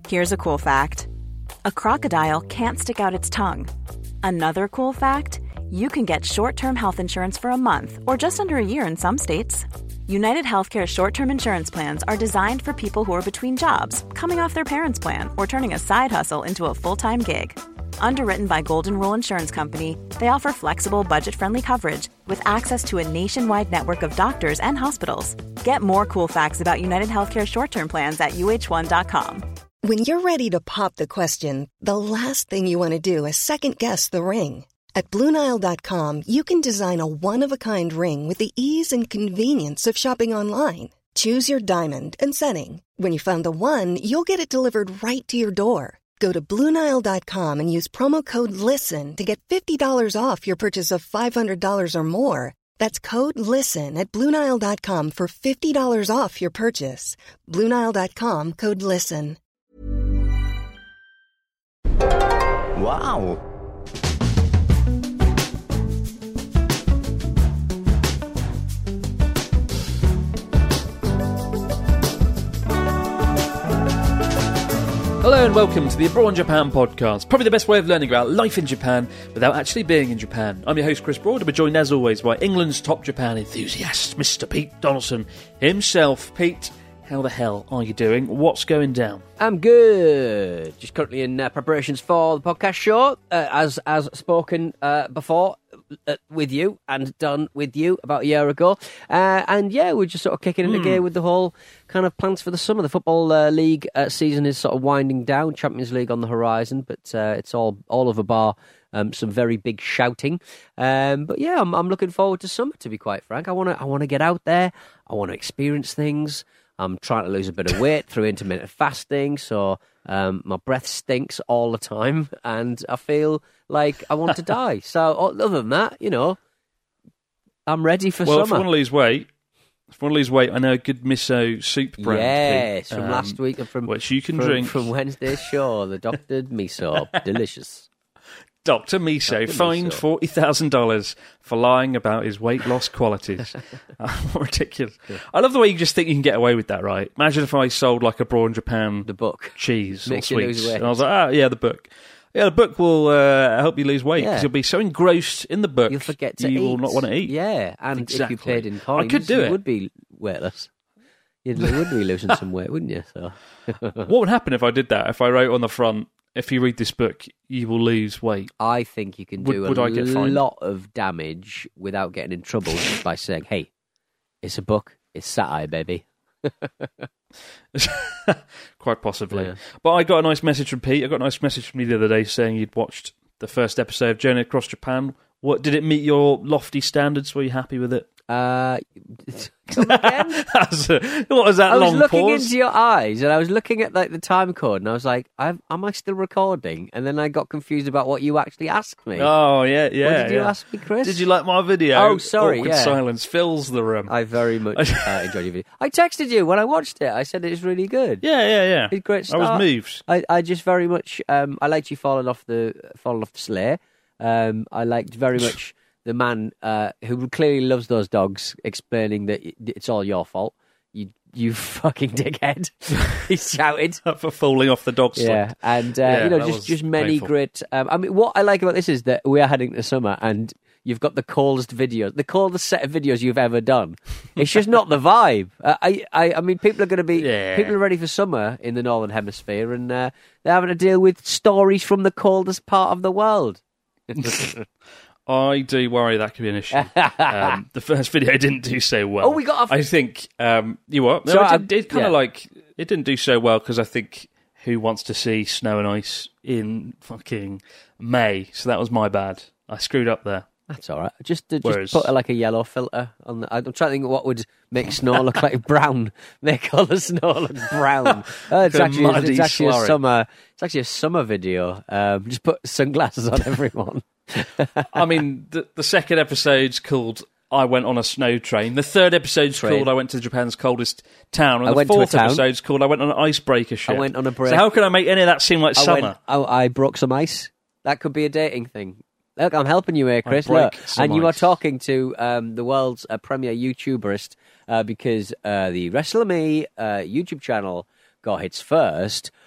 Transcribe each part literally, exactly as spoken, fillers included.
Here's a cool fact. A crocodile can't stick out its tongue. Another cool fact, you can get short-term health insurance for a month or just under a year in some states. United Healthcare short-term insurance plans are designed for people who are between jobs, coming off their parents' plan, or turning a side hustle into a full-time gig. Underwritten by Golden Rule Insurance Company, they offer flexible, budget-friendly coverage with access to a nationwide network of doctors and hospitals. Get more cool facts about United Healthcare short-term plans at U H one dot com. When you're ready to pop the question, the last thing you want to do is second-guess the ring. At Blue Nile dot com, you can design a one-of-a-kind ring with the ease and convenience of shopping online. Choose your diamond and setting. When you find the one, you'll get it delivered right to your door. Go to Blue Nile dot com and use promo code LISTEN to get fifty dollars off your purchase of five hundred dollars or more. That's code LISTEN at Blue Nile dot com for fifty dollars off your purchase. Blue Nile dot com, code LISTEN. Wow! Hello and welcome to the Abroad in Japan podcast, probably the best way of learning about life in Japan without actually being in Japan. I'm your host Chris Broad, and we're joined as always by England's top Japan enthusiast, Mister Pete Donaldson himself. Pete, how the hell are you doing? What's going down? I'm good. Just currently in uh, preparations for the podcast show, uh, as as spoken uh, before uh, with you and done with you about a year ago. Uh, and yeah, we're just sort of kicking into mm. gear with the whole kind of plans for the summer. The Football uh, League uh, season is sort of winding down, Champions League on the horizon, but uh, it's all, all of a bar. Um, some very big shouting, um, but yeah, I'm, I'm looking forward to summer. To be quite frank, I want to I want to get out there. I want to experience things. I'm trying to lose a bit of weight through intermittent fasting, so um, my breath stinks all the time, and I feel like I want to die. So other than that, you know, I'm ready for well, summer. Well, if you want to lose weight, if you want to lose weight, I know a good miso soup brand. Yes, Pete, from um, last week, and from which you can from, drink from Wednesday's show, the doctored miso, delicious. Doctor Miso Doctor fined Miso. forty thousand dollars for lying about his weight loss qualities. uh, ridiculous. Yeah. I love the way you just think you can get away with that, right? Imagine if I sold like Abroad in Japan the book cheese Makes or you lose sweets. weight. And I was like, ah, yeah, the book. Yeah, the book will uh, help you lose weight because Yeah. you'll be so engrossed in the book You'll forget to you eat. will not want to eat. Yeah, and Exactly. if you paid in coins, I could do you it. would be weightless. You would be losing some weight, wouldn't you? So, What would happen if I did that? If I wrote on the front, if you read this book, you will lose weight. I think you can Would- do would a I get fined? lot of damage without getting in trouble just by saying, hey, it's a book, it's satire, baby. Quite possibly. Yeah. But I got a nice message from Pete. I got a nice message from you the other day saying you'd watched the first episode of Journey Across Japan. What did it meet your lofty standards? Were you happy with it? Uh, come again? That's a- what was that I was long looking pause? into your eyes, and I was looking at like the time code, and I was like, I've, "Am I still recording?" And then I got confused about what you actually asked me. Oh yeah, yeah. what did you yeah. ask me, Chris? Did you like my video? Oh, sorry, Awkward yeah. silence fills the room. I very much uh, enjoyed your video. I texted you when I watched it. I said it was really good. Yeah, yeah, yeah. It's a great I start. was moved. I, I just very much um, I liked you falling off the falling off the sleigh. Um, I liked very much the man uh, who clearly loves those dogs explaining that it's all your fault. You you fucking dickhead. He shouted For falling off the dog sled. yeah, and uh, Yeah, you know that just was just many painful. great. Um, I mean, what I like about this is that we are heading to summer and. You've got the coldest video, the coldest set of videos you've ever done. It's just not the vibe. Uh, I, I, I mean, people are going to be, Yeah. people are ready for summer in the Northern Hemisphere, and uh, they're having to deal with stories from the coldest part of the world. I do worry that could be an issue. um, the first video didn't do so well. Oh, we got a- I think um, you what? No, So it, I- did, it kind of yeah. like it didn't do so well because I think who wants to see snow and ice in fucking May? So that was my bad. I screwed up there. That's all right. Just, uh, just Whereas- put uh, like a yellow filter on. The, I'm trying to think of what would make snow look like brown. Make all the snow look brown. Uh, it's Like a actually, muddy it's actually a slurry. summer. It's actually a summer video. Um, just put sunglasses on everyone. I mean, the, the second episode's called I Went on a Snow Train. The third episode's Train. called I Went to Japan's Coldest Town. And I the went to a fourth town. episode's called I Went on an Icebreaker Ship. I went on a break. So how can I make any of that seem like I summer? went- I, I broke some ice. That could be a dating thing. Look, I'm helping you here, Chris. break Look, some and you are ice. talking to um, the world's uh, premier YouTuberist uh, because uh, the Wrestler Me uh, YouTube channel got hits first.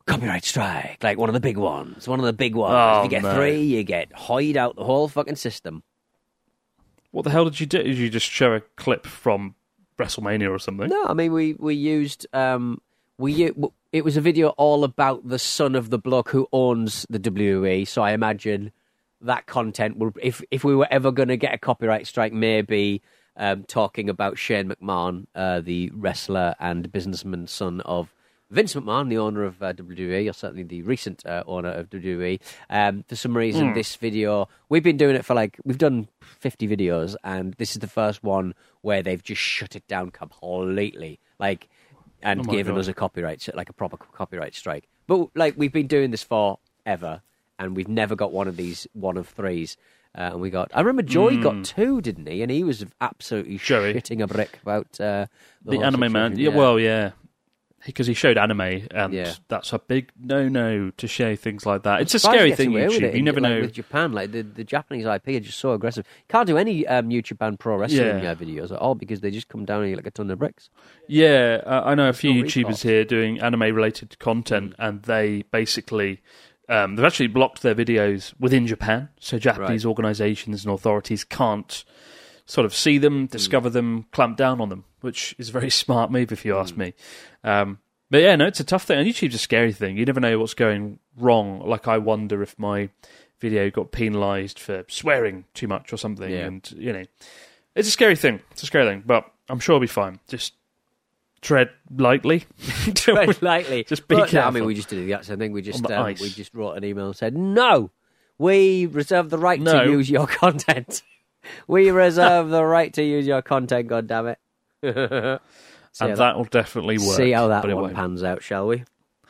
copyright strike, like one of the big ones, one of the big ones. Oh, if you get no. three, you get hoid out the whole fucking system. What the hell did you do? Did you just show a clip from WrestleMania or something? No, I mean, we, we used... Um, we It was a video all about the son of the bloke who owns the W W E, so I imagine that content will... If, if we were ever going to get a copyright strike, maybe um, talking about Shane McMahon, uh, the wrestler and businessman son of Vince McMahon, the owner of uh, W W E, or certainly the recent uh, owner of W W E. Um, for some reason, mm. this video... We've been doing it for like... We've done fifty videos, and this is the first one where they've just shut it down completely. Like... and oh given God. us a copyright, like a proper copyright strike. But like we've been doing this forever, and we've never got one of these one of threes. Uh, and we got. I remember Joey mm. got two, didn't he? And he was absolutely Joey. shitting a brick about uh, the, the anime man. Yeah, yeah, well, yeah, because he showed anime, and yeah. that's a big no-no to show things like that. I'm it's a scary thing. Away YouTube, with it you in, never like, know. With Japan, like the, the Japanese I P are just so aggressive. Can't do any um, New Japan Pro Wrestling Yeah. uh, videos at all because they just come down here like a ton of bricks. Yeah, uh, I know a few no YouTubers recourse. here doing anime-related content, and they basically um, they've actually blocked their videos within Japan, so Japanese Right. organisations and authorities can't sort of see them, discover mm. them, clamp down on them, which is a very smart move if you ask mm. me. Um, but yeah, no, it's a tough thing, and YouTube's a scary thing. You never know what's going wrong. Like, I wonder if my video got penalised for swearing too much or something, Yeah. and you know, it's a scary thing. It's a scary thing, but I'm sure it'll be fine. Just tread lightly. Tread lightly. Just be but, careful. No, I mean, we just did the exact same thing. We just On the um, ice. we just wrote an email and said, no, we reserve the right No. to use your content. We reserve the right to use your content, goddammit. And that will definitely work. See how that but it one won't. pans out, shall we?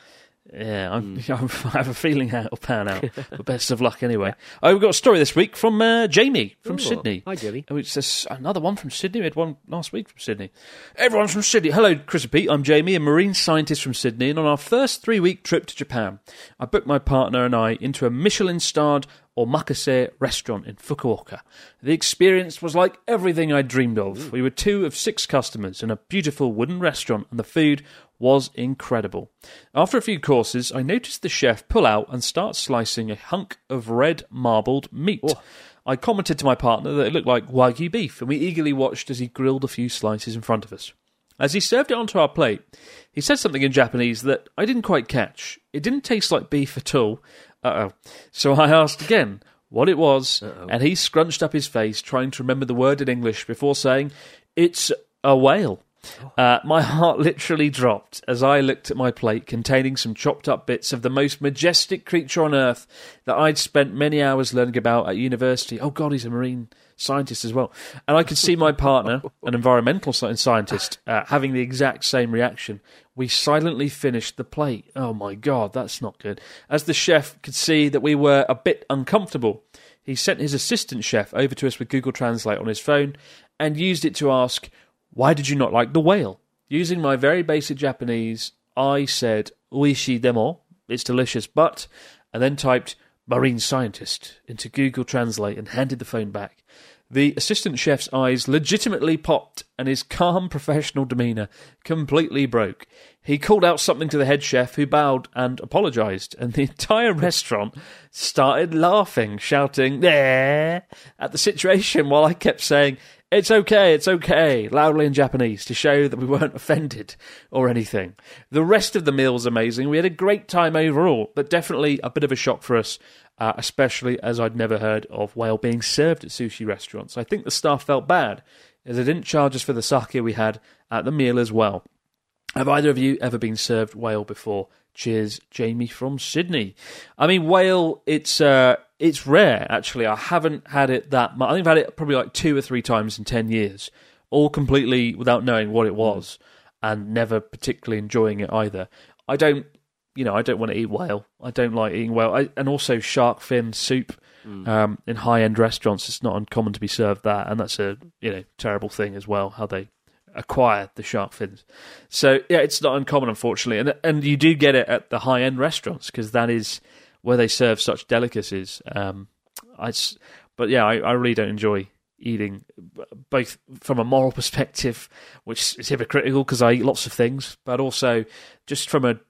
Yeah, I'm, I have a feeling how it'll pan out. But best of luck anyway. Oh, we've got a story this week from uh, Jamie from Ooh. Sydney. Hi, Jamie. Oh, it's this, another one from Sydney. We had one last week from Sydney. Everyone's from Sydney. Hello, Chris and Pete. I'm Jamie, a marine scientist from Sydney. And on our first three-week trip to Japan, I booked my partner and I into a Michelin-starred omakase restaurant in Fukuoka. The experience was like everything I dreamed of. Ooh. We were two of six customers in a beautiful wooden restaurant, and the food was incredible. After a few courses, I noticed the chef pull out and start slicing a hunk of red marbled meat. Oh. I commented to my partner that it looked like Wagyu beef, and we eagerly watched as he grilled a few slices in front of us. As he served it onto our plate, he said something in Japanese that I didn't quite catch. It didn't taste like beef at all. Uh-oh. So I asked again what it was, Uh-oh. and he scrunched up his face, trying to remember the word in English before saying, "It's a whale." Uh, my heart literally dropped as I looked at my plate containing some chopped up bits of the most majestic creature on earth that I'd spent many hours learning about at university. Oh God, he's a marine scientist as well. And I could see my partner, an environmental scientist, uh, having the exact same reaction. We silently finished the plate. Oh my God, that's not good. As the chef could see that we were a bit uncomfortable, he sent his assistant chef over to us with Google Translate on his phone and used it to ask, "Why did you not like the whale?" Using my very basic Japanese, I said, "Oishi demo," it's delicious, but, and then typed marine scientist into Google Translate and handed the phone back. The assistant chef's eyes legitimately popped and his calm professional demeanour completely broke. He called out something to the head chef, who bowed and apologised, and the entire restaurant started laughing, shouting "there" at the situation, while I kept saying, "It's okay, it's okay," loudly in Japanese to show that we weren't offended or anything. The rest of the meal was amazing. We had a great time overall, but definitely a bit of a shock for us, uh, especially as I'd never heard of whale being served at sushi restaurants. I think the staff felt bad, as they didn't charge us for the sake we had at the meal as well. Have either of you ever been served whale before? Cheers, Jamie from Sydney. I mean, whale, it's uh, it's rare, actually. I haven't had it that much. I think I've had it probably like two or three times in ten years, all completely without knowing what it was, and never particularly enjoying it either. I don't, you know, I don't want to eat whale. I don't like eating whale. I, and also shark fin soup mm. um, in high-end restaurants. It's not uncommon to be served that, and that's a, you know, terrible thing as well, how they acquire the shark fins. So yeah, it's not uncommon, unfortunately, and and you do get it at the high end restaurants because that is where they serve such delicacies. Um, I, but yeah, I, I really don't enjoy eating, both from a moral perspective, which is hypocritical because I eat lots of things, but also just from a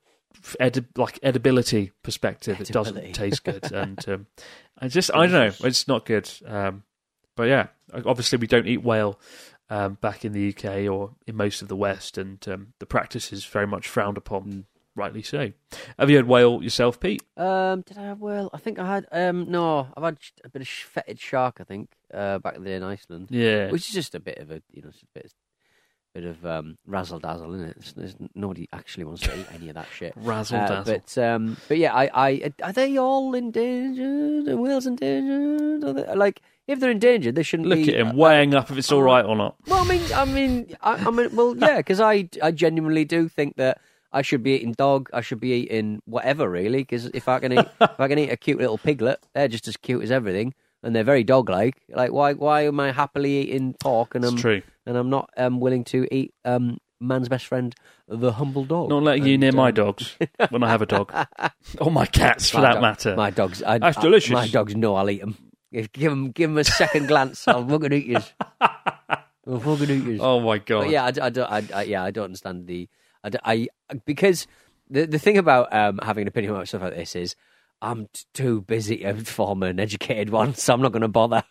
f- edi- like edibility perspective, it doesn't Edibility. taste good, and um, I just I don't know, it's not good. Um, but yeah, obviously we don't eat whale um, back in the U K or in most of the West, and um, the practice is very much frowned upon. Mm. Rightly so. Have you had whale yourself, Pete? Um, did I have whale? I think I had. Um, no, I've had a bit of fetid shark. I think uh, back there in Iceland. Yeah. Which is just a bit of a, you know, just a bit, bit of um, razzle dazzle, isn't it? It's, there's, nobody actually wants to eat any of that shit. Razzle Uh, dazzle. but um, but yeah, I, I are they all endangered? Are whales endangered? Are they, like, if they're endangered, they shouldn't Look be. at him uh, weighing up if it's all right or not. Well, I mean, I mean, I, I mean, well, yeah, because I, I genuinely do think that I should be eating dog. I should be eating whatever, really. Because if I can eat, if I can eat a cute little piglet, they're just as cute as everything, and they're very dog-like. Like, why, why am I happily eating pork and It's I'm true. and I'm not um, willing to eat um, man's best friend, the humble dog? Not letting you And, near my um, dogs when I have a dog. Or my cats, for my that dog- matter. My dogs, I, That's I- delicious. my dogs know I'll eat them. If, give them, give them a second glance. I'll fucking eat yours. I'll fucking eat yours. Oh, my God. But yeah, I, d- I don't. I, I, yeah, I don't understand the. I, d- I- because the the thing about um, having an opinion about stuff like this is I'm t- too busy to form an educated one, so I'm not going to bother.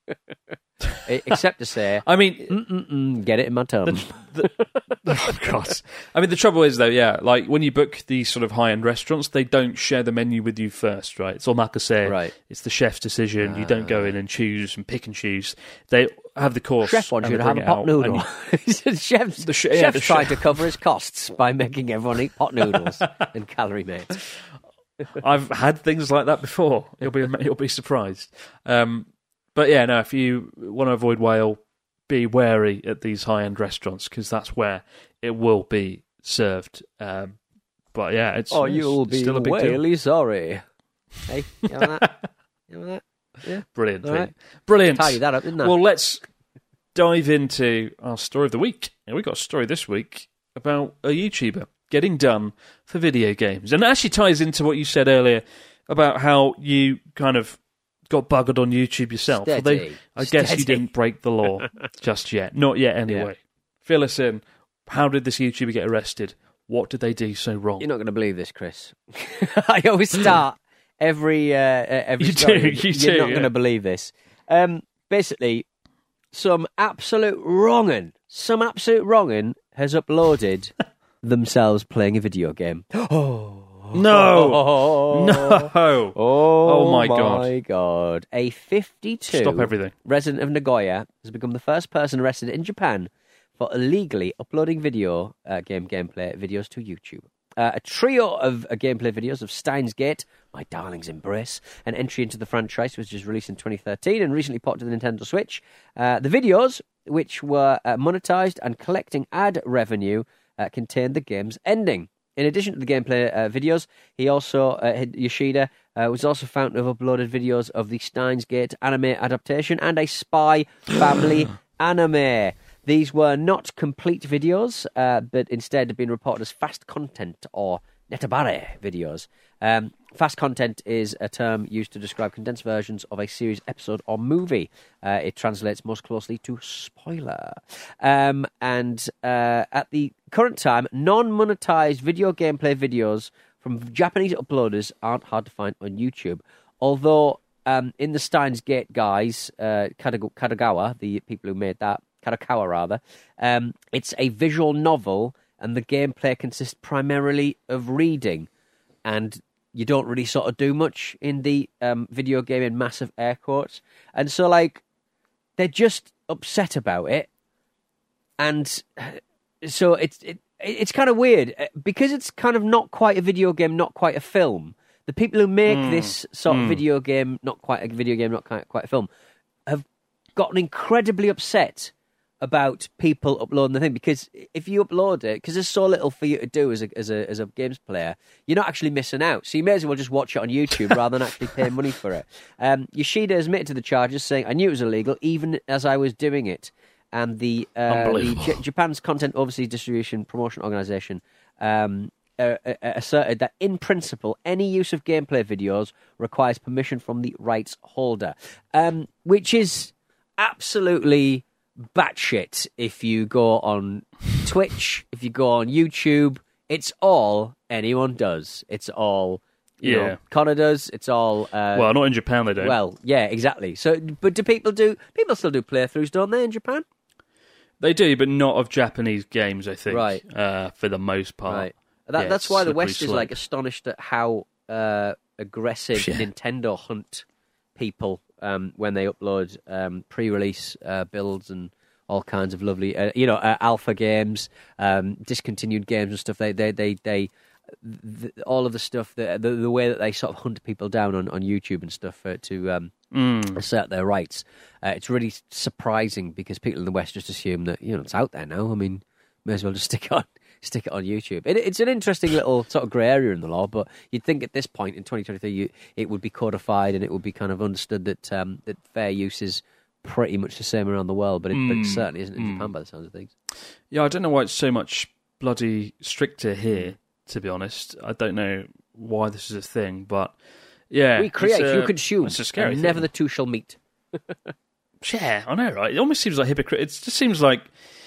E- Except to say, I mean, Mm-mm-mm, get it in my tongue. oh God. I mean, the trouble is, though, yeah, like when you book these sort of high-end restaurants, they don't share the menu with you first, right? It's omakase. Right. It's the chef's decision. You don't go in and choose and pick and choose. They have the course. Chef wants and you they to have bring a it pot out, noodle. and chef's The sh- yeah, chef's the trying chef- to cover his costs by making everyone eat pot noodles and calorie mates. you- I've had things like that before. You'll be you'll be surprised. Um, but yeah, no, if you want to avoid whale, be wary at these high-end restaurants because that's where it will be served. Um, but yeah, it's, Oh, it's you'll be still a big deal. really sorry. Hey, you know that? You know that? Yeah. Brilliant, All Pete. right. Brilliant. Tidy that up, didn't I? Well, let's dive into our story of the week. And we've got a story this week about a YouTuber getting done for video games. And it actually ties into what you said earlier about how you kind of got buggered on YouTube yourself. Steady. Although I guess you Steady. didn't break the law just yet. Not yet, anyway. Fill us in. How did this YouTuber get arrested? What did they do so wrong? You're not going to believe this, Chris. I always start every uh, every You story. do, with, you You're do, not yeah. going to believe this. Um, basically, some absolute wrong'un, some absolute wrong'un has uploaded themselves playing a video game. Oh. No! Oh. No! Oh, Oh, my God. my God. A fifty-two Stop everything. resident of Nagoya has become the first person arrested in Japan for illegally uploading video uh, game gameplay videos to YouTube. Uh, a trio of uh, gameplay videos of Steins Gate, My Darling's Embrace, an entry into the franchise, was just released in twenty thirteen and recently ported to the Nintendo Switch. Uh, the videos, which were uh, monetized and collecting ad revenue, uh, contained the game's ending. In addition to the gameplay uh, videos, he also uh, Yoshida uh, was also found to have uploaded videos of the Steins Gate anime adaptation and a Spy Family anime. These were not complete videos, uh, but instead have been reported as fast content or netabare videos. Um, fast content is a term used to describe condensed versions of a series, episode, or movie. Uh, it translates most closely to spoiler. Um, and uh, at the current time, non-monetized video gameplay videos from Japanese uploaders aren't hard to find on YouTube. Although um, in the Steins Gate guys, uh, Kadogu- Kadogawa, the people who made that, Kadokawa rather, um, it's a visual novel, and the gameplay consists primarily of reading, and you don't really sort of do much in the um, video game in massive air quotes. And so, like, they're just upset about it, and so it's it, it's kind of weird because it's kind of not quite a video game, not quite a film. The people who make Mm. this sort of Mm. video game, not quite a video game, not quite, quite a film, have gotten incredibly upset about people uploading the thing, because if you upload it, because there's so little for you to do as a as a as a games player, you're not actually missing out. So you may as well just watch it on YouTube rather than actually pay money for it. Um, Yoshida admitted to the charges, saying, "I knew it was illegal even as I was doing it." And the uh, the Unbelievable. J- Japan's Content Overseas Distribution Promotion Organization um, uh, uh, asserted that in principle, any use of gameplay videos requires permission from the rights holder, um, which is absolutely batshit if you go on Twitch, if you go on YouTube, it's all anyone does. It's all, you Yeah. know, Connor does. It's all... Uh, Well, not in Japan, they don't. well, yeah, exactly. So, but do people do... People still do playthroughs, don't they, in Japan? They do, but not of Japanese games, I think, Right. uh, for the most part. Right. That, Yeah, that's it's why the slippery West is slope. like astonished at how uh, aggressive Yeah. Nintendo hunt people um, when they upload um, pre-release uh, builds and all kinds of lovely, uh, you know, uh, alpha games, um, discontinued games and stuff. They, they, they, they th- all of the stuff, the, the the way that they sort of hunt people down on, on YouTube and stuff uh, to um, Mm. assert their rights. Uh, it's really surprising because people in the West just assume that, you know, it's out there now. I mean, may as well just stick it on stick it on YouTube. It, it's an interesting little sort of grey area in the law, but you'd think at this point in twenty twenty-three, you, it would be codified and it would be kind of understood that um, that fair use is pretty much the same around the world, but it, but it certainly isn't in Japan by the sounds of things. Yeah, I don't know why it's so much bloody stricter here, to be honest. I don't know why this is a thing, but yeah. We create, it's a- you consume, It's a scary and thing. never the two shall meet. Yeah, I know, right? It almost seems like hypocrite. It just seems like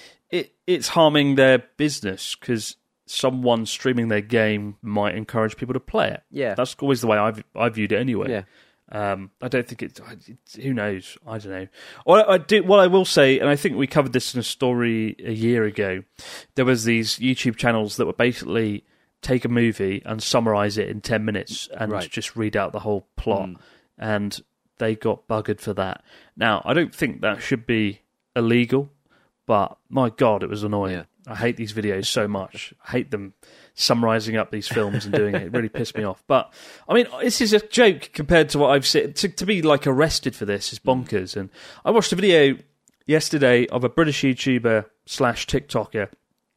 it it's harming their business because someone streaming their game might encourage people to play it. Yeah. That's always the way I've I viewed it anyway. Yeah. Um, I don't think it's, it's. Who knows? I don't know. What I do, what I will say, and I think we covered this in a story a year ago. There was these YouTube channels that would basically take a movie and summarize it in ten minutes and Right. just read out the whole plot, Mm. and they got buggered for that. Now, I don't think that should be illegal, but my God, it was annoying. Yeah. I hate these videos so much. I hate them summarising up these films and doing it. It really pissed me off. But, I mean, this is a joke compared to what I've seen. To, to be, like, arrested for this is bonkers. And I watched a video yesterday of a British YouTuber slash TikToker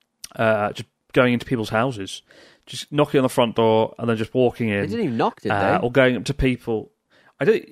uh, just going into people's houses, just knocking on the front door and then just walking in. They didn't even knock, did uh, they? Or going up to people. I don't...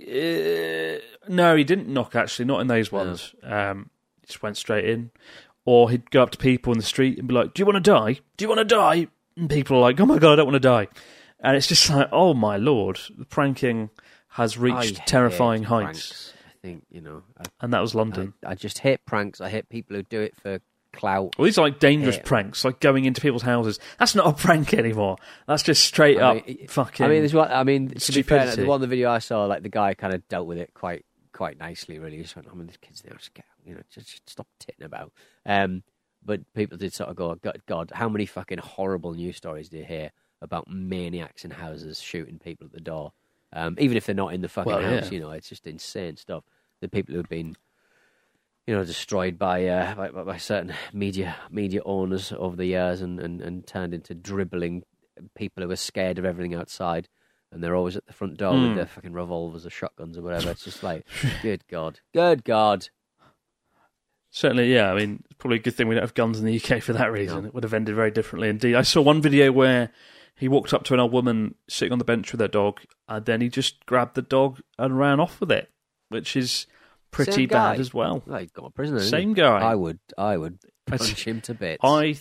Uh, no, he didn't knock, actually. Not in those ones. Um, he just went straight in. Or he'd go up to people in the street and be like, do you want to die? Do you want to die? And people are like, oh my God, I don't want to die. And it's just like, oh my Lord, the pranking has reached I terrifying hate heights. pranks. I think, you know, I, And that was London. I, I just hate pranks. I hate people who do it for clout. Well, these are like dangerous Yeah. pranks, like going into people's houses. That's not a prank anymore. That's just straight I up mean, fucking... I mean, there's one, I mean, to be fair, stupidity. the one in the video I saw, like the guy kind of dealt with it quite quite nicely. Really, he just went, "I mean, this kid's there, just get, you know, just, just stop titting about." Um, but people did sort of go, "God, God, how many fucking horrible news stories do you hear about maniacs in houses shooting people at the door? Um, even if they're not in the fucking Well, house, yeah. you know, it's just insane stuff. The people who have been, you know, destroyed by uh, by, by certain media media owners over the years and, and, and turned into dribbling people who are scared of everything outside, and they're always at the front door Mm. with their fucking revolvers or shotguns or whatever. It's just like, good God, good God. Certainly, yeah. I mean, it's probably a good thing we don't have guns in the U K for that reason. No. It would have ended very differently indeed. I saw one video where he walked up to an old woman sitting on the bench with her dog, and then he just grabbed the dog and ran off with it, which is pretty Same guy. bad as well. Well, he's got a prisoner. isn't Same he? guy. I would, I would That's- punch him to bits. I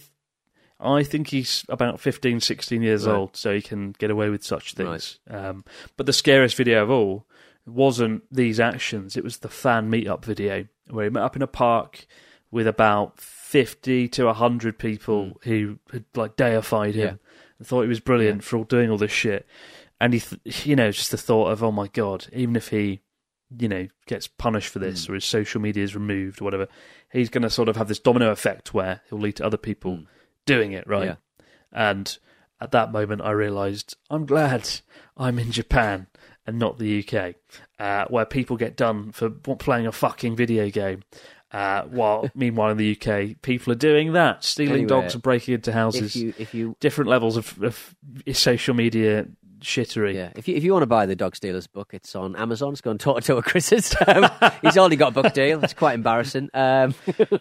I think he's about fifteen, sixteen years Right. old, so he can get away with such things. Um, but the scariest video of all wasn't these actions, it was the fan meetup video, where he met up in a park with about fifty to one hundred people who had like deified him Hmm. Yeah. and thought he was brilliant for all doing all this shit. And he, th- you know, just the thought of, oh my God, even if he, you know, gets punished for this Mm. or his social media is removed or whatever, he's going to sort of have this domino effect where he'll lead to other people Mm. doing it, right? Yeah. And at that moment, I realised I'm glad I'm in Japan and not the U K, uh, where people get done for playing a fucking video game. Uh, while meanwhile in the U K, people are doing that, stealing Anyway, dogs and breaking into houses. if you, if you, Different levels of, of social media shittery. yeah, if you if you want to buy the Dog Stealers book, it's on Amazon. It's gone toe to toe Chris's. Um, he's already got a book deal. It's quite embarrassing. Um,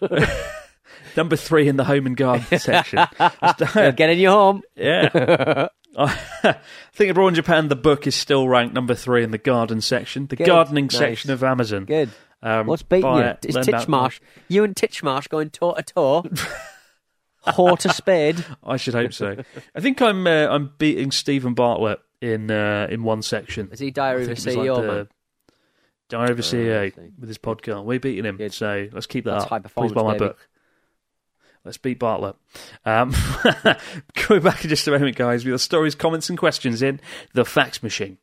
Number three in the home and garden section. get in your home. Yeah. I think abroad in Japan, the book is still ranked number three in the garden section, the Good. gardening Nice. section of Amazon. Good. Um, What's beating buy you? it, It's learn about- Titchmarsh. You and Titchmarsh going toe to toe. Whore to spade. I should hope so. I think I'm uh, I'm beating Stephen Bartlett in uh, in one section. Is he Diary I of a think it was C E O, like the man? Diary of a C E O Oh, I see. with his podcast. We're beating him, Good. so let's keep that That's up. high Please performance, buy my baby. book. Let's beat Bartlett. Um, going back in just a moment, guys, with your stories, comments and questions in the fax machine.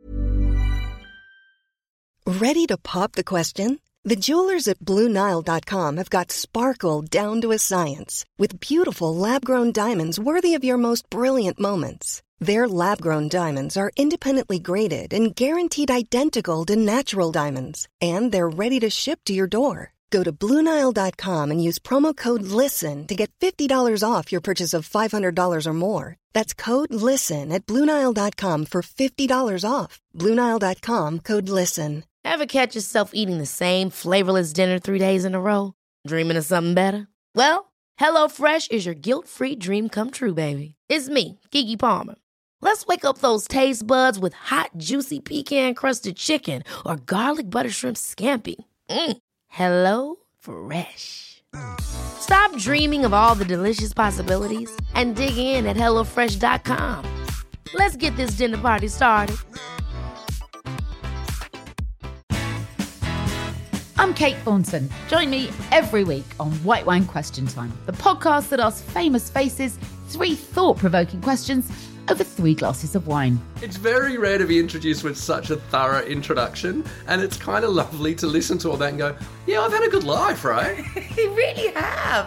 Ready to pop the question? The jewelers at Blue Nile dot com have got sparkle down to a science with beautiful lab-grown diamonds worthy of your most brilliant moments. Their lab-grown diamonds are independently graded and guaranteed identical to natural diamonds, and they're ready to ship to your door. Go to Blue Nile dot com and use promo code LISTEN to get fifty dollars off your purchase of five hundred dollars or more. That's code LISTEN at Blue Nile dot com for fifty dollars off. Blue Nile dot com, code LISTEN. Ever catch yourself eating the same flavorless dinner three days in a row? Dreaming of something better? Well, HelloFresh is your guilt-free dream come true, baby. It's me, Keke Palmer. Let's wake up those taste buds with hot, juicy pecan-crusted chicken or garlic butter shrimp scampi. Mm. Hello Fresh. Stop dreaming of all the delicious possibilities and dig in at hello fresh dot com. Let's get this dinner party started. I'm Kate Thornton. Join me every week on White Wine Question Time, the podcast that asks famous faces three thought-provoking questions over three glasses of wine. It's very rare to be introduced with such a thorough introduction, and it's kind of lovely to listen to all that and go, yeah, I've had a good life, right? You really have.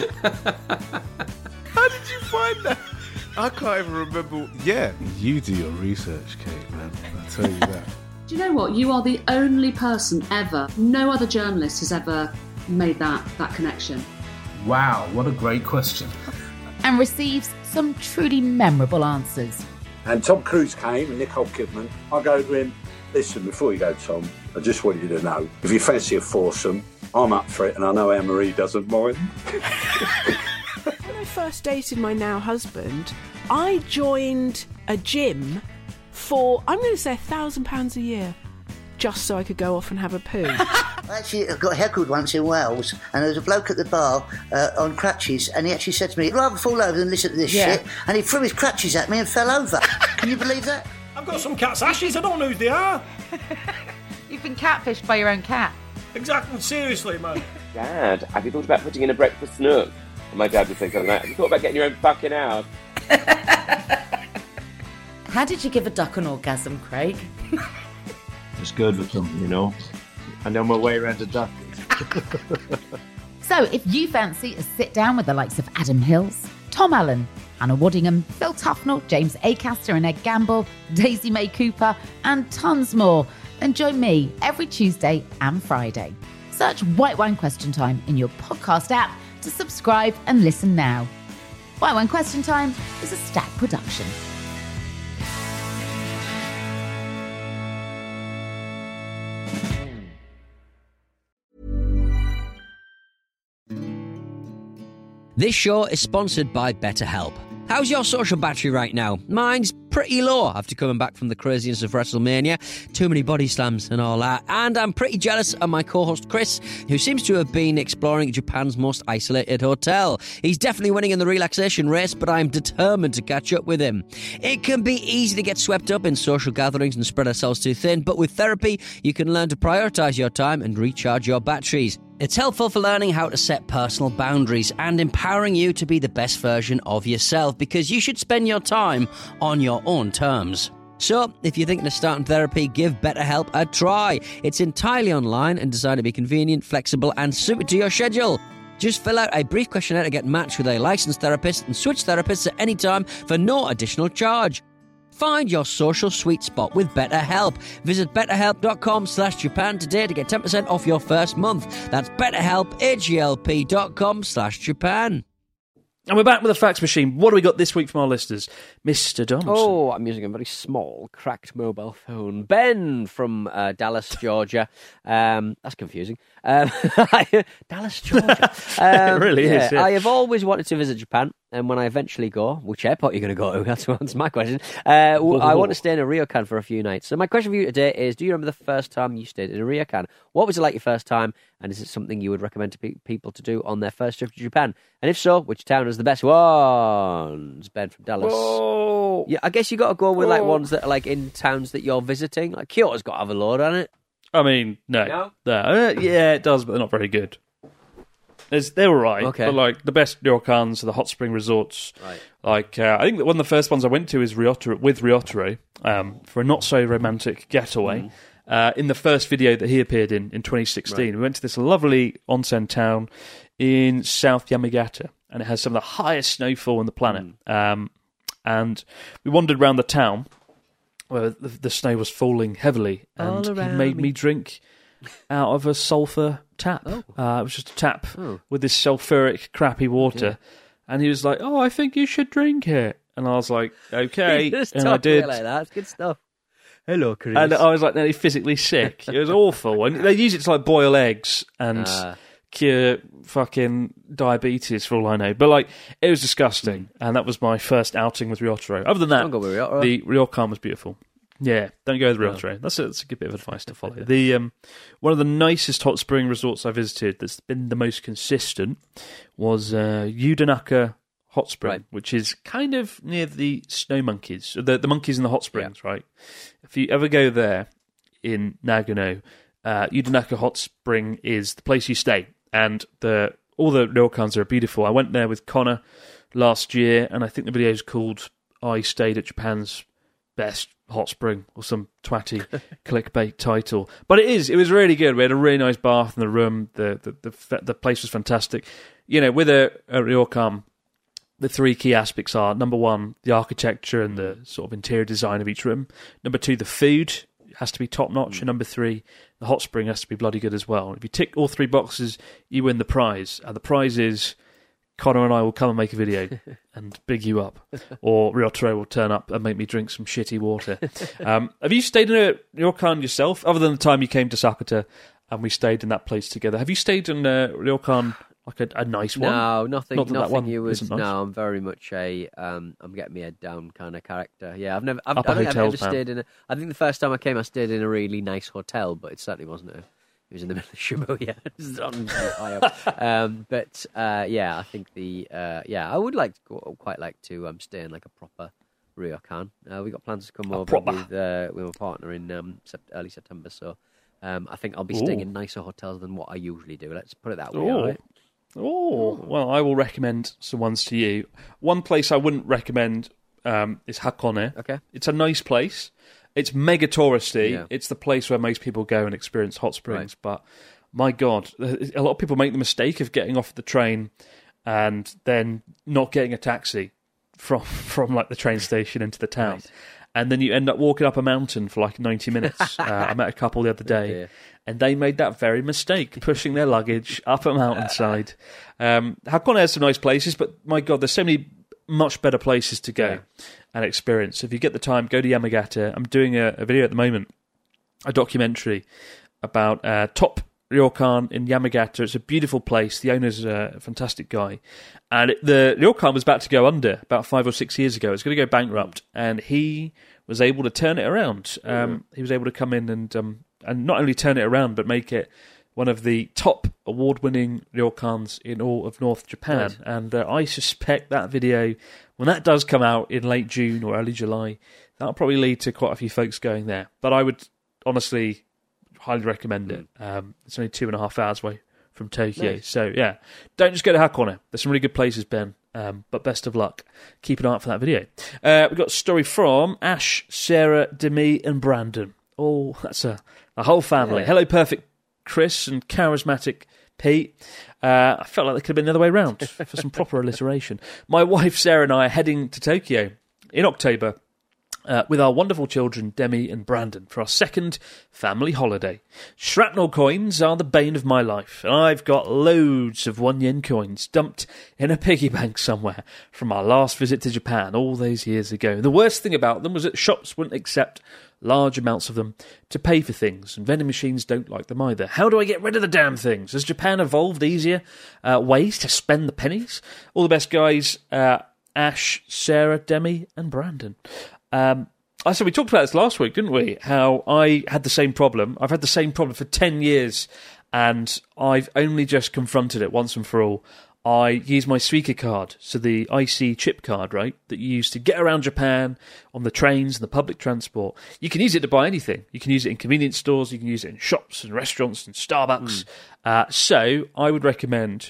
How did you find that? I can't even remember. Yeah, you do your research, Kate, man. I'll tell you that. Do you know what? You are the only person ever, no other journalist has ever made that, that connection. Wow, what a great question. And receives some truly memorable answers. And Tom Cruise came and Nicole Kidman. I go to him, listen, before you go, Tom, I just want you to know, if you fancy a foursome, I'm up for it and I know Anne-Marie doesn't mind. When I first dated my now husband, I joined a gym for, I'm going to say, a thousand pounds a year, just so I could go off and have a poo. Actually, I got heckled once in Wales, and there was a bloke at the bar uh, on crutches, and he actually said to me, I'd rather fall over than listen to this Yeah. shit, and he threw his crutches at me and fell over. Can you believe that? I've got some cat's ashes, I don't know who they are. You've been catfished by your own cat. Exactly, seriously, man. Dad, have you thought about putting in a breakfast nook? And my dad would say something like, have you thought about getting your own fucking house? How did you give a duck an orgasm, Craig? It's good with them, you know. I know my way around a duck. So if you fancy a sit down with the likes of Adam Hills, Tom Allen, Anna Waddingham, Phil Tufnell, James Acaster and Ed Gamble, Daisy May Cooper, and tons more, then join me every Tuesday and Friday. Search White Wine Question Time in your podcast app to subscribe and listen now. White Wine Question Time is a Stack production. This show is sponsored by BetterHelp. How's your social battery right now? Mine's pretty low after coming back from the craziness of WrestleMania. Too many body slams and all that. And I'm pretty jealous of my co-host Chris, who seems to have been exploring Japan's most isolated hotel. He's definitely winning in the relaxation race, but I'm determined to catch up with him. It can be easy to get swept up in social gatherings and spread ourselves too thin, but with therapy, you can learn to prioritise your time and recharge your batteries. It's helpful for learning how to set personal boundaries and empowering you to be the best version of yourself, because you should spend your time on your own terms. So, if you're thinking of starting therapy, give BetterHelp a try. It's entirely online and designed to be convenient, flexible and suited to your schedule. Just fill out a brief questionnaire to get matched with a licensed therapist and switch therapists at any time for no additional charge. Find your social sweet spot with BetterHelp. Visit betterhelp.com slash Japan today to get ten percent off your first month. That's betterhelp, H-E-L-P dot com slash Japan. And we're back with the fax machine. What do we got this week from our listeners? Mister Donaldson. Oh, I'm using a very small, cracked mobile phone. Ben from uh, Dallas, Georgia. Um, that's confusing. Um, Dallas, Georgia. Um, It really yeah, is, yeah. I have always wanted to visit Japan, and when I eventually go, which airport are you going to go to? That's, that's my question. Uh, w- I want to stay in a ryokan for a few nights. So my question for you today is, do you remember the first time you stayed in a ryokan? What was it like your first time, and is it something you would recommend to pe- people to do on their first trip to Japan? And if so, which town is the best ones? Ben from Dallas. Whoa. Yeah, I guess you got to go with like Whoa. ones that are like in towns that you're visiting. Like Kyoto's got to have a load on it. I mean, no. No? no. Uh, yeah, it does, but they're not very good. There's, they're all right, Okay. but like the best ryokans are the hot spring resorts. Right. Like uh, I think that one of the first ones I went to is Ryotaro, with Ryotaro um, for a not so romantic getaway. Mm. Uh, in the first video that he appeared in in twenty sixteen, Right. we went to this lovely onsen town in South Yamagata, and it has some of the highest snowfall on the planet. Mm. Um, and we wandered around the town where the, the snow was falling heavily, and All he around made me. me drink out of a sulphur tap. Oh. Uh, it was just a tap Oh. with this sulphuric, crappy water. Yeah. And he was like, "Oh, I think you should drink it." And I was like, "Okay," Just and I talk to me did. like that. It's good stuff. Hello, Chris. And I was like nearly physically sick. It was awful. And they use it to like boil eggs and Ah. cure fucking diabetes for all I know. But like, it was disgusting. And that was my first outing with Ryotaro. Other than that, Don't go with Ryotaro. the Ryokan was beautiful. Yeah, don't go with No. Ryotaro. That's a, that's a good bit of advice to follow. The um, one of the nicest hot spring resorts I visited that's been the most consistent was uh, Yudanaka Hot Spring, Right. which is kind of near the snow monkeys, the the monkeys in the hot springs, right? If you ever go there in Nagano, uh, Yudanaka Hot Spring is the place you stay, and the all the ryokans are beautiful. I went there with Connor last year, and I think the video is called "I Stayed at Japan's Best Hot Spring" or some twatty clickbait title. But it is. It was really good. We had a really nice bath in the room. The the the, the place was fantastic. You know, with a, a ryokan, the three key aspects are, number one, the architecture and the sort of interior design of each room. Number two, the food has to be top-notch. And number three, the hot spring has to be bloody good as well. If you tick all three boxes, you win the prize. And the prize is Connor and I will come and make a video and big you up. Or Ryotaro will turn up and make me drink some shitty water. Um, have you stayed in a ryokan yourself, other than the time you came to Sakata and we stayed in that place together? Have you stayed in a ryokan, like a, a nice one? No, nothing. Not that that nothing. one You was isn't nice. no. I'm very much a. Um, I'm getting my head down kind of character. Yeah, I've never. I've, Upper I don't think I've ever hotels, man. stayed in. A, I think the first time I came, I stayed in a really nice hotel, but it certainly wasn't a. It was in the middle of Shibuya. It's on high up. um, but uh, yeah, I think the. Uh, yeah, I would like to go, quite like to um, stay in like a proper ryokan. Uh, we got plans to come A over proper. with uh, with my partner in um, sept- early September, so. Um, I think I'll be staying Ooh. in nicer hotels than what I usually do. Let's put it that way. Oh. all right? Oh, well, I will recommend some ones to you. One place I wouldn't recommend um, is Hakone. Okay. It's a nice place. It's mega touristy. Yeah. It's the place where most people go and experience hot springs. But my God, a lot of people make the mistake of getting off the train and then not getting a taxi from from like the train station into the town. Right. And then you end up walking up a mountain for like ninety minutes. uh, I met a couple the other day, dear. and they made that very mistake, pushing their luggage up a mountainside. Um, Hakone has some nice places, but my God, there's so many much better places to go Yeah. and experience. If you get the time, go to Yamagata. I'm doing a, a video at the moment, a documentary about uh, top ryokan in Yamagata. It's a beautiful place. The owner's a fantastic guy. And it, the ryokan was about to go under about five or six years ago. It was going to go bankrupt. And he was able to turn it around. Um, he was able to come in and um, and not only turn it around, but make it one of the top award-winning ryokans in all of North Japan. Right. And uh, I suspect that video, when that does come out in late June or early July, that'll probably lead to quite a few folks going there. But I would honestly highly recommend it. Um, it's only two and a half hours away from Tokyo. Nice. So, yeah, don't just go to Hakone. There's some really good places, Ben. Um, but best of luck. Keep an eye out for that video. Uh, we've got a story from Ash, Sarah, Demi, and Brandon. Oh, that's a, a whole family. Yeah. Hello, perfect Chris and charismatic Pete. Uh, I felt like they could have been the other way round for some proper alliteration. My wife Sarah and I are heading to Tokyo in October uh, with our wonderful children Demi and Brandon for our second family holiday. Shrapnel coins are the bane of my life, and I've got loads of one yen coins dumped in a piggy bank somewhere from our last visit to Japan all those years ago. The worst thing about them was that shops wouldn't accept large amounts of them to pay for things, and vending machines don't like them either. How do I get rid of the damn things? Has Japan evolved easier uh, ways to spend the pennies? All the best, guys. Uh, Ash, Sarah, Demi, and Brandon. Um, I said we talked about this last week, didn't we? How I had the same problem. I've had the same problem for ten years, and I've only just confronted it once and for all. I use my Suica card, so the I C chip card, right, that you use to get around Japan on the trains and the public transport. You can use it to buy anything. You can use it in convenience stores, you can use it in shops and restaurants and Starbucks. Mm. Uh, so I would recommend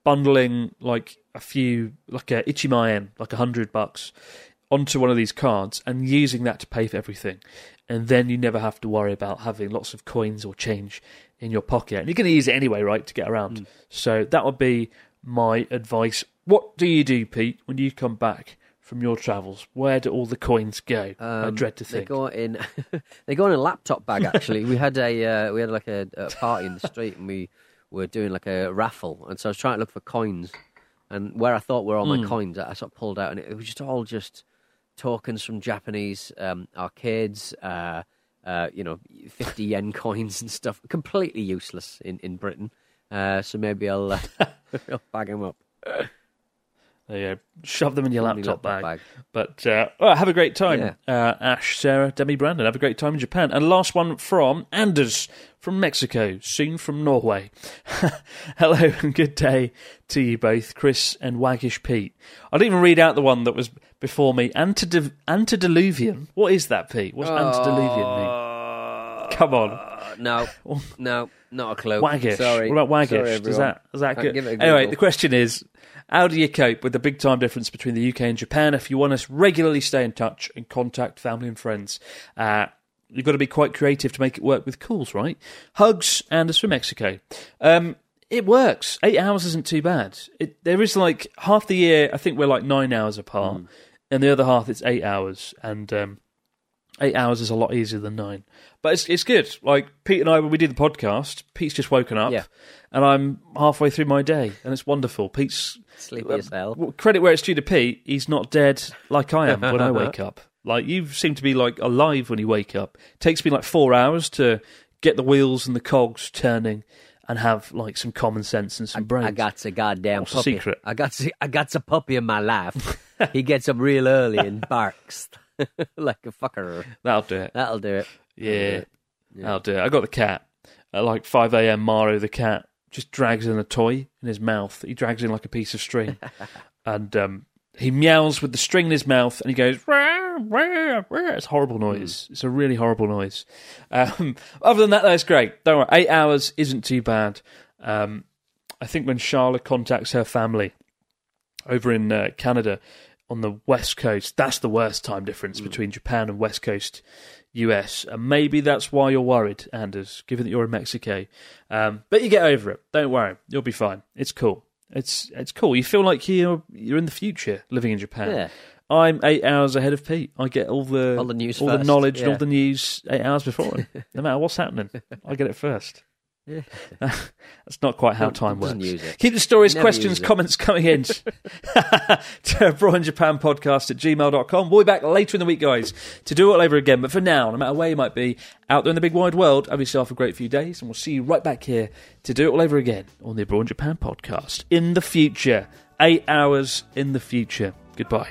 bundling like a few, like a Ichimaen, like a hundred bucks, onto one of these cards and using that to pay for everything. And then you never have to worry about having lots of coins or change in your pocket. And you're going to use it anyway, right, to get around. Mm. So that would be my advice. What do you do, Pete, when you come back from your travels? Where do all the coins go? Um, I dread to think. They go in. They go in a laptop bag. Actually, we had a uh, we had like a, a party in the street, and we were doing like a raffle, and so I was trying to look for coins, and where I thought were all my mm. coins, I sort of pulled out, and it, it was just all just tokens from Japanese um, arcades. Uh, uh, you know, fifty yen coins and stuff. Completely useless in in Britain. Uh, so maybe I'll, uh, I'll bag them up. There you go. Shove them in your laptop, laptop bag. bag. But uh, oh, have a great time, Yeah. uh, Ash, Sarah, Demi, Brandon. Have a great time in Japan. And last one from Anders from Mexico, soon from Norway. Hello and good day to you both, Chris and Waggish Pete. I didn't even read out the one that was before me. Antede- antediluvian. What is that, Pete? What's Oh. antediluvian mean? Come on. No, no, not a clue. Waggish. Sorry. What about Waggish? Sorry, Does that, is that Can't good? give it a Anyway, Google. the question is, how do you cope with the big time difference between the U K and Japan? If you want to regularly stay in touch and contact family and friends, uh, you've got to be quite creative to make it work with calls, right? Hugs, Anders from Mexico. Um, it works. Eight hours isn't too bad. It, there is like half the year, I think we're like nine hours apart, Mm. and the other half it's eight hours, and um, eight hours is a lot easier than nine. But it's it's good. Like Pete and I, when we did the podcast, Pete's just woken up, Yeah. and I'm halfway through my day, and it's wonderful. Pete's Sleepy as hell. well, credit where it's due to Pete, he's not dead like I am when I wake up. Like, you seem to be like alive when you wake up. It takes me like four hours to get the wheels and the cogs turning and have like some common sense and some brains. I got a goddamn What's the puppy. secret? I got a, I got a puppy in my life. He gets up real early and barks like a fucker. That'll do it. That'll do it. Yeah, That'll do it. Yeah. I'll do it. I got the cat. At like five a.m, Maro, the cat, just drags in a toy in his mouth. He drags in like a piece of string. and um, he meows with the string in his mouth and he goes, rah, rah, rah. It's a horrible noise. Mm. It's a really horrible noise. Um, other than that, that's great. Don't worry. Eight hours isn't too bad. Um, I think when Charlotte contacts her family over in uh, Canada on the West Coast, that's the worst time difference mm. between Japan and West Coast U S, and maybe that's why you're worried, Anders, given that you're in Mexico. Um, but you get over it. Don't worry, you'll be fine. It's cool. It's it's cool. You feel like you're you're in the future living in Japan. Yeah. I'm eight hours ahead of Pete. I get all the All the news all the first, knowledge, and yeah. all the news eight hours before him. No matter what's happening, I get it first. Yeah. That's not quite how time Doesn't works. use it. Keep the stories, Never questions, use it. comments coming in to Abroad in Japan podcast at gmail dot com. We'll be back later in the week, guys, to do it all over again. But for now, no matter where you might be out there in the big wide world, have yourself a great few days, and we'll see you right back here to do it all over again on the Abroad in Japan podcast in the future. Eight hours in the future. Goodbye.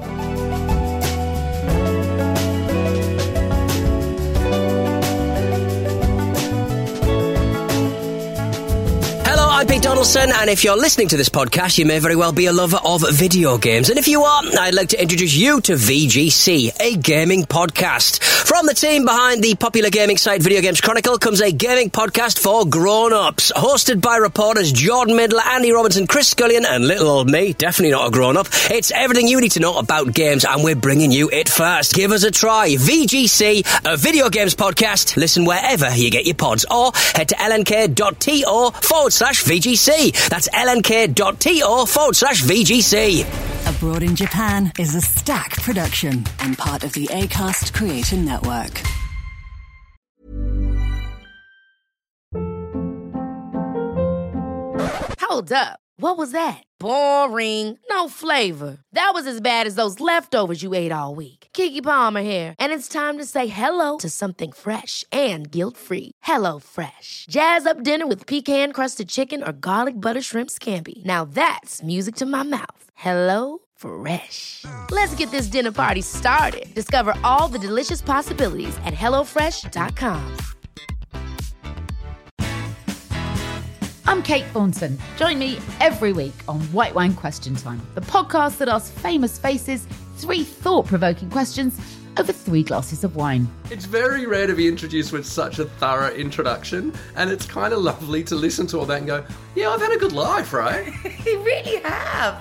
I'm Pete Donaldson, and if you're listening to this podcast, you may very well be a lover of video games. And if you are, I'd like to introduce you to V G C, a gaming podcast. From the team behind the popular gaming site Video Games Chronicle comes a gaming podcast for grown-ups. Hosted by reporters Jordan Midler, Andy Robinson, Chris Scullion, and little old me, definitely not a grown-up. It's everything you need to know about games, and we're bringing you it first. Give us a try. V G C, a video games podcast. Listen wherever you get your pods, or head to lnk.to forward slash VGC. That's lnk.to forward slash VGC. Abroad in Japan is a Stack production and part of the Acast Creator Network. Hold up. What was that? Boring. No flavor. That was as bad as those leftovers you ate all week. Keke Palmer here, and it's time to say hello to something fresh and guilt-free. Hello Fresh. Jazz up dinner with pecan-crusted chicken or garlic butter shrimp scampi. Now that's music to my mouth. Hello Fresh. Let's get this dinner party started. Discover all the delicious possibilities at hello fresh dot com. I'm Kate Thornton. Join me every week on White Wine Question Time, the podcast that asks famous faces three thought-provoking questions over three glasses of wine. It's very rare to be introduced with such a thorough introduction, and it's kind of lovely to listen to all that and go, yeah, I've had a good life, right? You really have.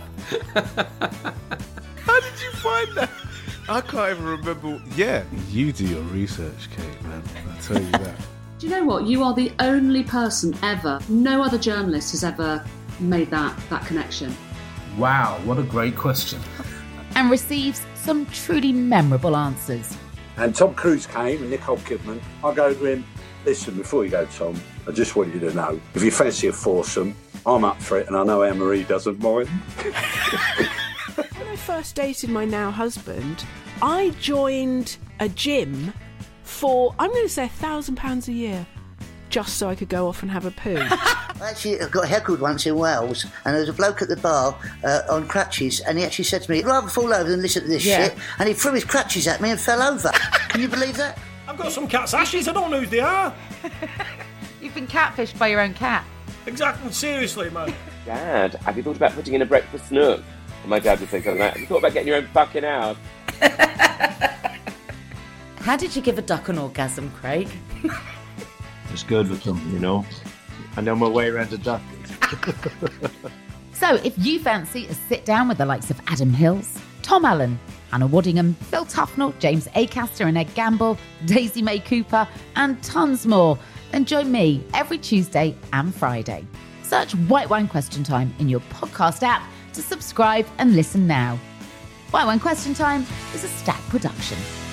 How did you find that? I can't even remember. Yeah, you do your research, Kate, man. I tell you that. Do you know what? You are the only person ever, no other journalist has ever made that, that connection. Wow, what a great question. And receives some truly memorable answers. And Tom Cruise came and Nicole Kidman. I go to him, listen, before you go, Tom, I just want you to know, if you fancy a foursome, I'm up for it, and I know Anne-Marie doesn't mind. When I first dated my now husband, I joined a gym for, I'm going to say, a thousand pounds a year, just so I could go off and have a poo. I actually got heckled once in Wales, and there was a bloke at the bar uh, on crutches, and he actually said to me, I'd rather fall over than listen to this Yeah. shit, and he threw his crutches at me and fell over. Can you believe that? I've got some cat's ashes, I don't know who they are. You've been catfished by your own cat. Exactly, seriously, man. Dad, have you thought about putting in a breakfast nook? And my dad would say something like that. Have you thought about getting your own fucking house? How did you give a duck an orgasm, Craig? It's good with them, you know. I know my way around a duck. So if you fancy a sit down with the likes of Adam Hills, Tom Allen, Hannah Waddingham, Phil Tufnell, James Acaster and Ed Gamble, Daisy May Cooper, and tons more, then join me every Tuesday and Friday. Search White Wine Question Time in your podcast app to subscribe and listen now. White Wine Question Time is a Stack production.